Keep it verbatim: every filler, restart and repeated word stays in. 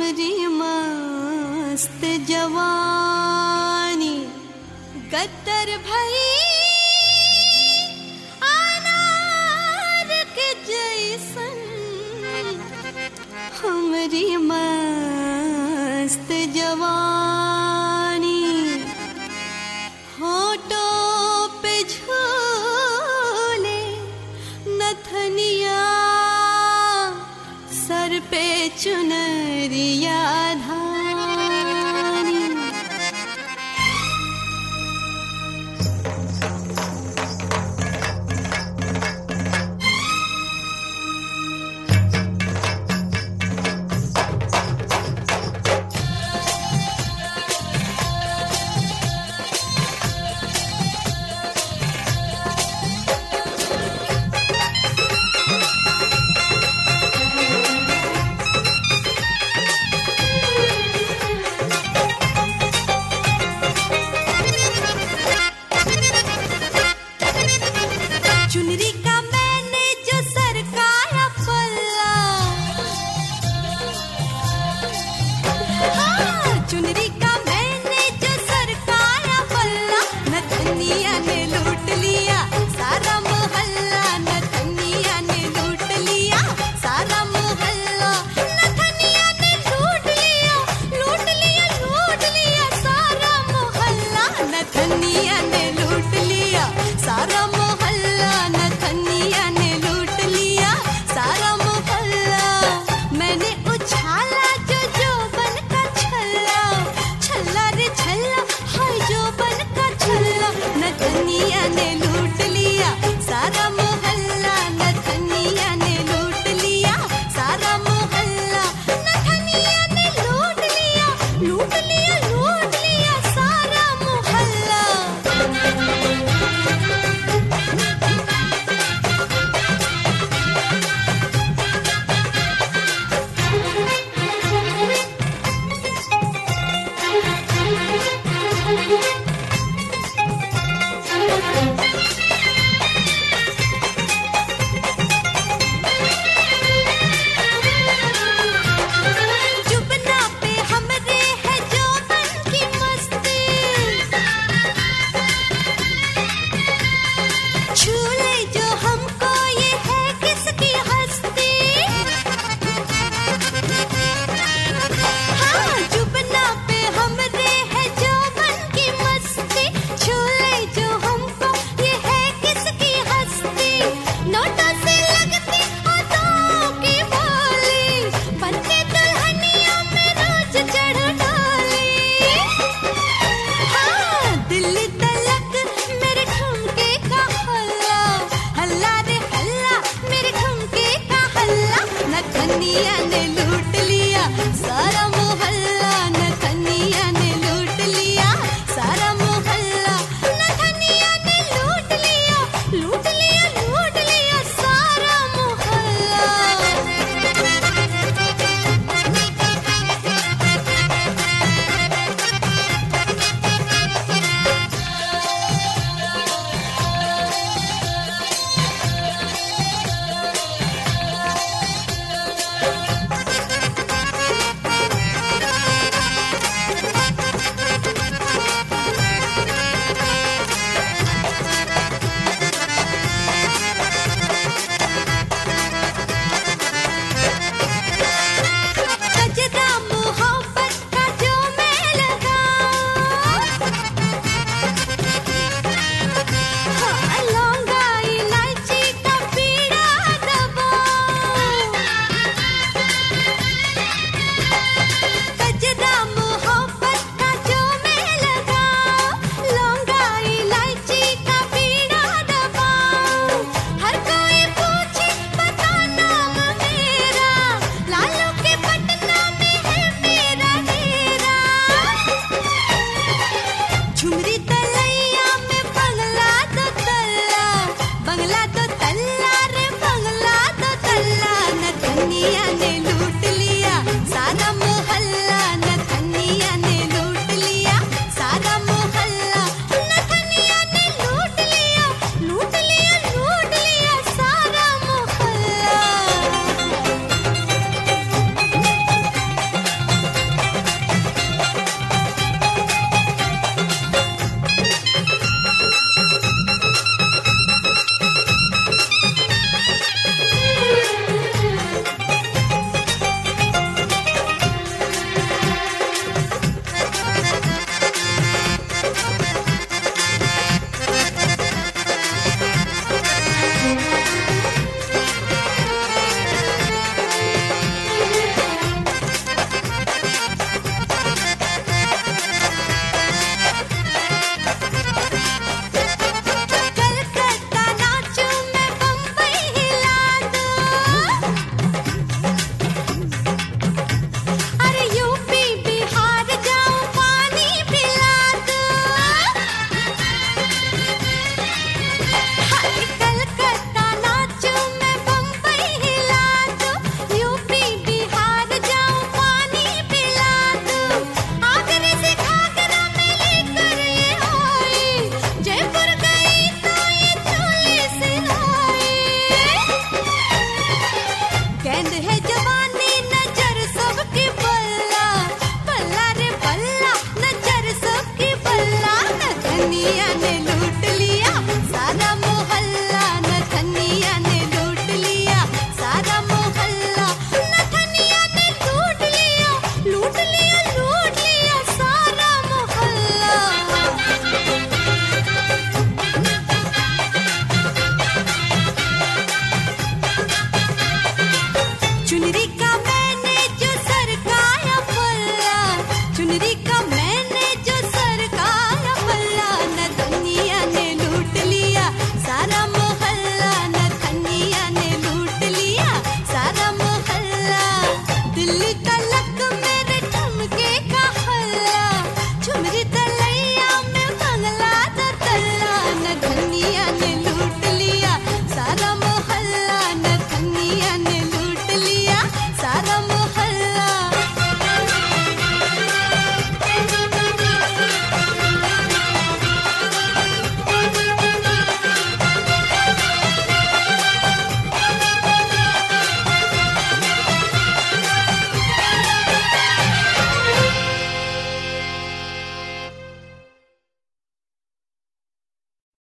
हमरी मस्त जवानी गद्दर भई अनार के जैसन, हमरी मस्त जवानी होठों पे झूले नथनिया, सर पे चुनरिया धानी। चुनरी का मैंने जो सरकाया पल्ला, हाँ, चुनरी का मैंने जो सरकाया पल्ला, नथनिया ने लूट लिया सारा मोहल्ला, नथनिया ने लूट लिया सारा मोहल्ला, नथनिया ने लूट लिया लूट लिया लूट लिया सारा मोहल्ला, नथनिया ने लूट लिया सारा मोहल्ला, नथनिया ने लूट लिया सारा मोहल्ला। मैंने उछाला जो जो बन का छल्ला, छल्ला रे छल्ला, हाय जो बन का छल्ला, नथनिया ने लूट लिया सारा मोहल्ला, नथनिया ने लूट लिया सारा मोहल्ला, नथनिया ने लूट लिया लूट लिया लूट लिया सारा मोहल्ला। जुबना पे हमरे है जोबन की मस्ती, छूले जो हमको ये है किसकी हस्ती, हाँ, जुबना पे हमरे है जोबन की मस्ती, छूले जो हमको ये है किसकी हस्ती, नोटों से लगती हाथों की बोली, बनके दुल्हनिया में रोज चढ़ डाली, हाँ, दिल्ली तलक मेरे ठुमके का हल्ला, हल्ला रे हल्ला मेरे ठुमके का हल्ला, नथनिया ने लूट